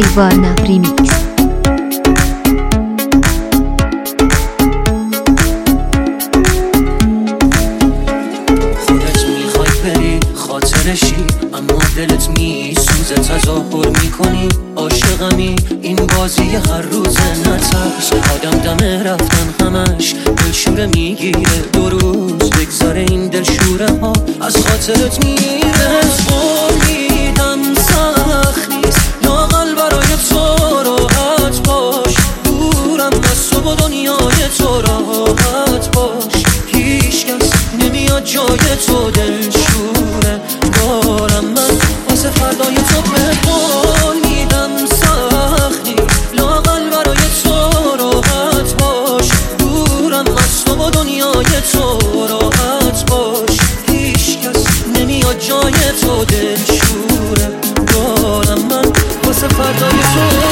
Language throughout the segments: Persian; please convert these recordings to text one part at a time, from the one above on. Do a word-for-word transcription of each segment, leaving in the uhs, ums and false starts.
نیرووانا ریمیکس. خودت میخوای بری خاطرشی، اما دلت میسوزه تظاهر میکنی عاشقمی. این بازی هر روزه نترس، آدم دم رفتن همش دلشوره میگیره. دو روز بگذاره این دلشوره ها از خاطرت میره. میدم سخت نیست لااقل برای تو راحت باش، دورم از تو و دنیای تو راحت باش. هیچ کس نمیاد جای تو دلشوره دارم من واسه فردای تو به قول میدم سخت نیست لااقل برای تو راحت باش، دورم از تو و دنیای تو راحت باش. هیچ کس نمیاد جای تو دلشوره دارم من واسه فردای تو.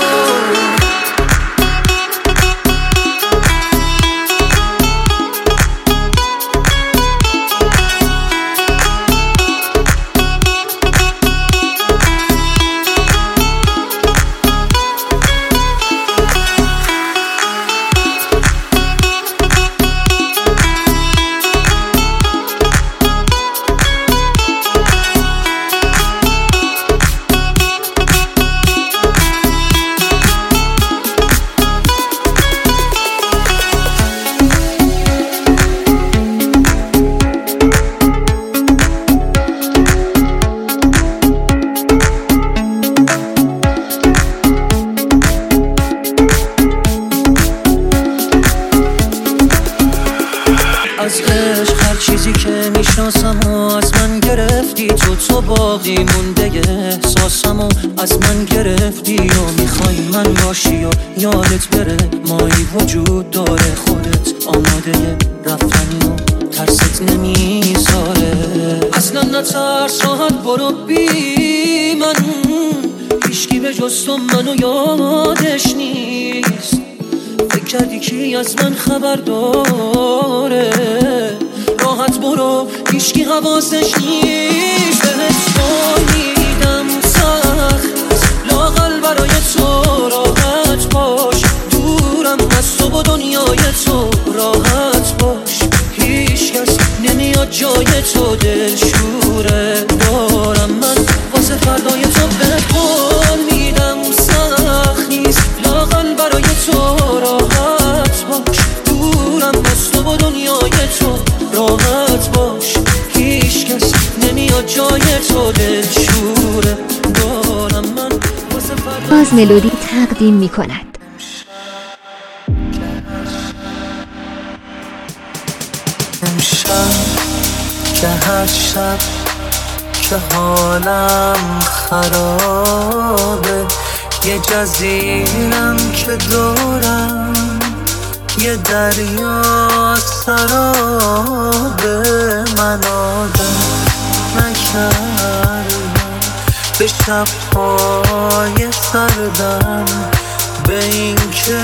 از عشق هر چیزی که میشناسم و از من گرفتی تو، تو باقی مونده احساسم و از من گرفتی و میخوای من باشی و یادت بره مایی وجود داره. خودت آماده رفتنی و ترست نمیذاره. اصلا نترس راحت برو بی من، هیچکی به جز تو منو یادش نیست. فکر کردی کی از من خبر داره؟ راحت برو هیچکی حواسش نیست. بهت قول میدم سخت لااقل برای تو راحت باش، دورم از تو و دنیای تو راحت باش. هیچ کس نمیاد جای تو دلشوره دارم من واسه فردای تو. بهت قول میدم سخت نیست لااقل برای تو راحت باش، دورم از تو و دنیای تو راحت باش. هیچ کس نمیاد جای تو دلشوره دارم من واسه فردای. باز ملودی تقدیم میکند. امشب که هر شب که حالم خرابه، یه جزیرم که دورم یه دریا سرابه. من عادت نکردم به شب‌های سردم، به این که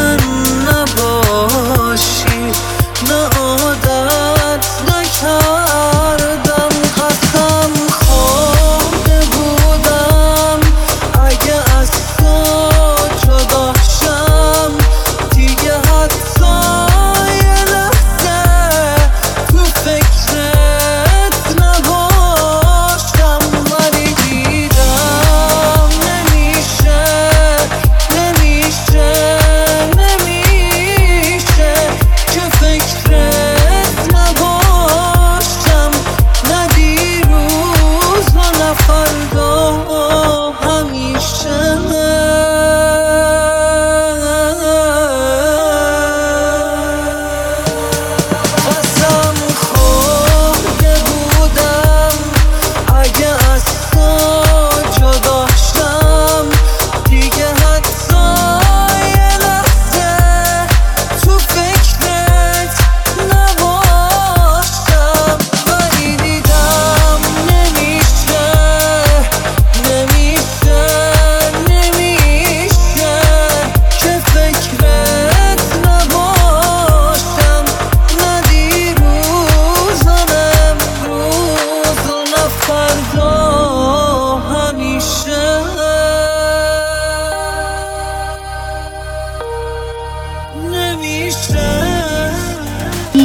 نباشی نه عادت نکردم. قسم خورده بودم اگه از تو جدا شم دیگه حتی یه لحظه تو فکرت نباشم. ولی دیدم نمیشه نمیشه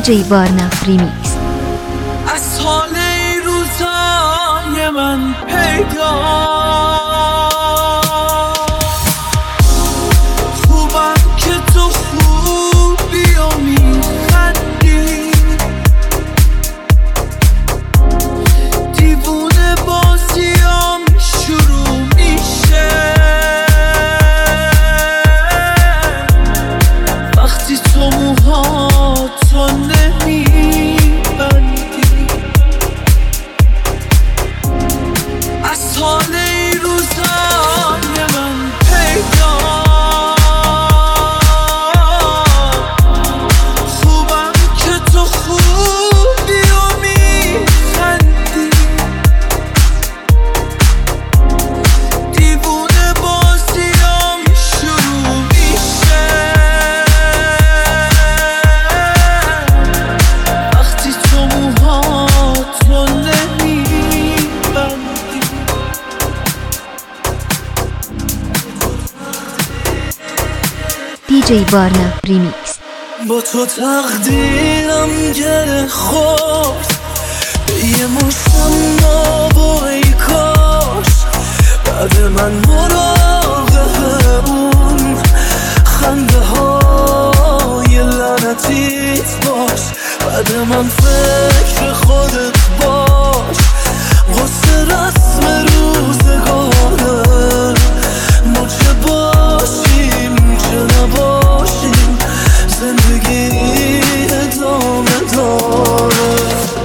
دیجی وارنا ریمیکس. از حال این روزای من پیدا خوبم که تو خوبی و میخندی دیوونه بازیام شروع میشه وقتی تو موهاتو نمیبندی از حال این روزای من پیدا خوبم که تو خوبی و میخندی دیوونه بازیام شروع میشه وقتی تو موهاتو نمیبندی دیجی وارنا ریمیکس. با تو تقدیرم گره خورد به یه مشتم ناب و ای کاش بعد من مراقب اون خنده های لعنتیت باش بعد من فکر خودت باش غصه رسم روزگاره ما چه باشیم چه نباشیم زندگی ادامه داره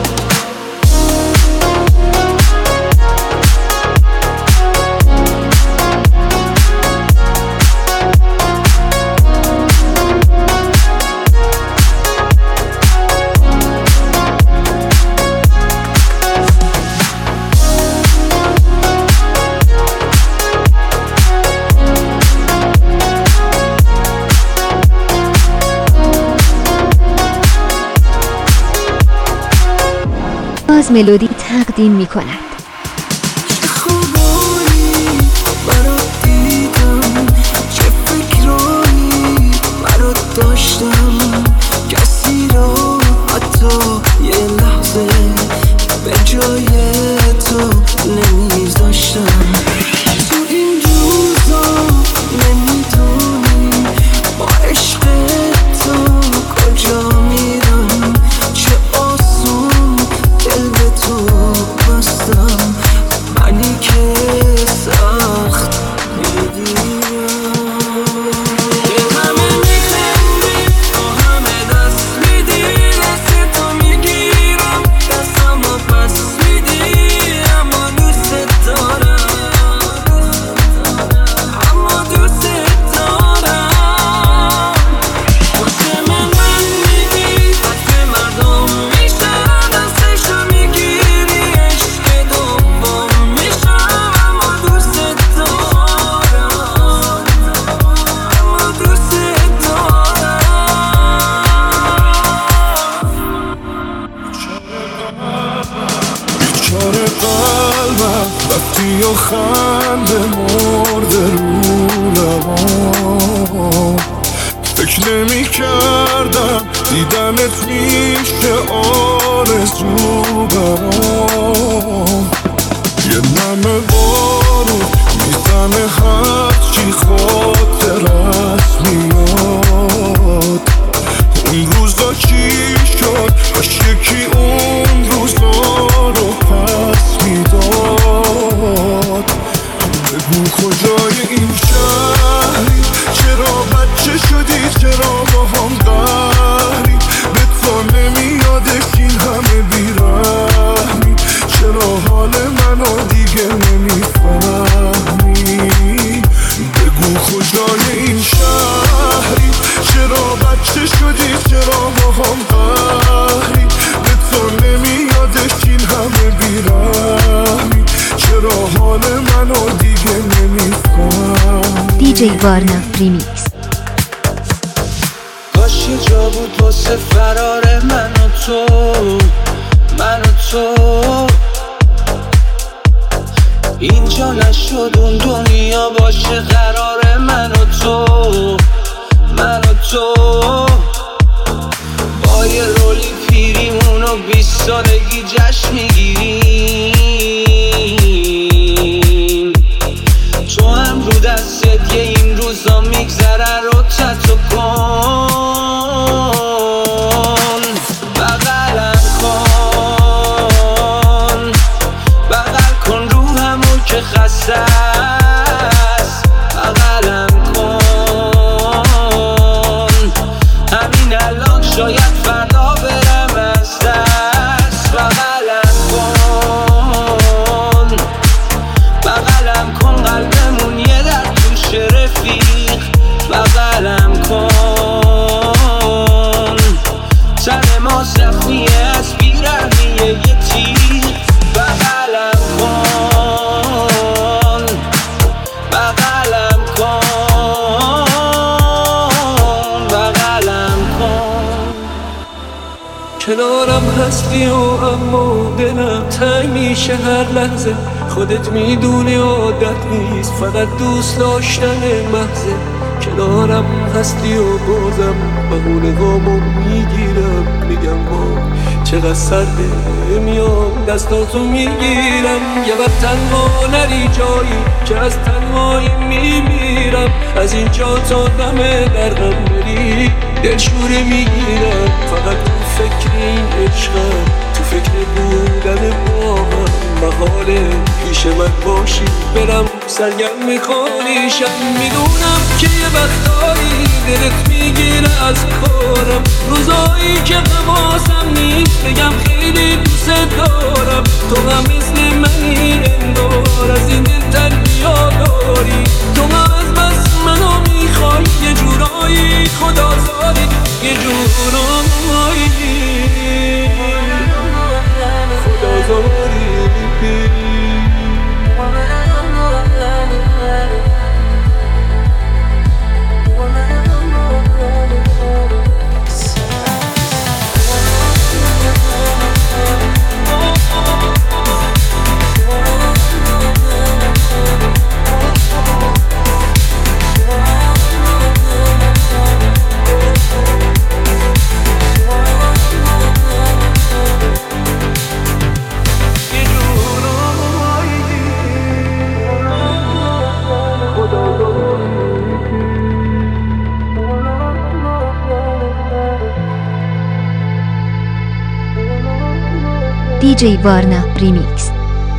باز ملودی تقدیم می کند. چه خوبایی برات دیدم چه فکرایی برات داشتم کسی را حتی یه لحظه به جای تو نمیذاشتم تو این روزا نمیدونی با عشق تو کجا میرم چه آسون دل به تو بستم منی که سخت میگیرم یه همه میخندی تو همه دست میدی دست تو میگیرم دستمو پس میدی اما دوست دارم اما دوست دارم خوشم من میدی وقت مردم میشن دستشو میگیری عشق دوم میشم اما دوست دارم اما دوست دارم بیچاره قلبم وقتی و خنده مرده رو لبام فکر نمی کردم دیدنت میشه آرزو برام یه نمه بارون میزنه هرچی خاطرت میاد اون روزا چی شد کاش یکی اون روزا رو پس میداد بگو کجای این شهری چرا بچه شدی چرا با هم قهری به تو نمیادش این همه بیرحمی چرا حال منو دیگه نمیفهمی بگو کجای این شهری چرا بچه شدی چرا با هم قهری به تو نمیادش این همه بیرحمی چرا حال منو دیگه نمیفهمی دیجی وارنا ریمیکس. کاش یه جا بود واسه فرار من و تو من و تو اینجا نشد اون دنیا باشه قرار من و تو من و تو با یه رولی کنارم هستی و اما دلم تنگ میشه هر لحظه. خودت میدونی عادت نیست، فقط دوست داشتن محضه. کنارم هستی و بازم بهونه هامو میگیرم، میگم با چقدر سرده، میام دستاتو میگیرم. یه وقت تنها نری جایی که از تنهایی میمیرم. از اینجا تا دم درهم بری دلشوره میگیرم. فقط تو فکر این عشقم، تو فکر بودن با هم. محاله پیش من باشی برم سرگرم میخوانیشم. میدونم که یه وقتایی دلت میگیره از کارم، روزایی که حواسم نیست بگم خیلی دوست دارم. تو هم مثل منی انگار، از این دل تنبیا داری. تو هم از بس منو میخوای، یه جورایی خدا زاری، یه جورایی خدا زاری. دیجی وارنا ریمیکس.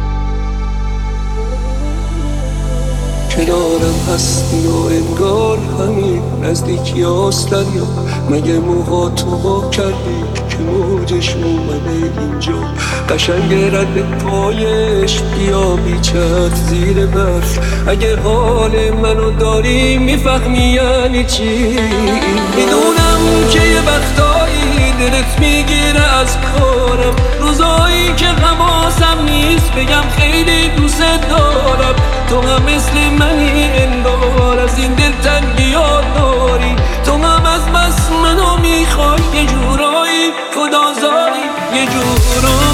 کنارم هستی و انگار همین نزدیکی هستن، یا مگه موها تو ها کردی که موجش اومده اینجا. قشنگ رد پایش بیا بیچت زیر برف. اگه حال منو داری میفهمی یعنی چی. میدونم که یه وقتایی دلت میگیره از کارم، روزایی که حواسم نیست بگم خیلی دوست دارم. تو هم مثل منی انگار، از این دل تنگیات داری. تو هم از بس منو میخوای، یه جورایی خدا زاری، یه جورایی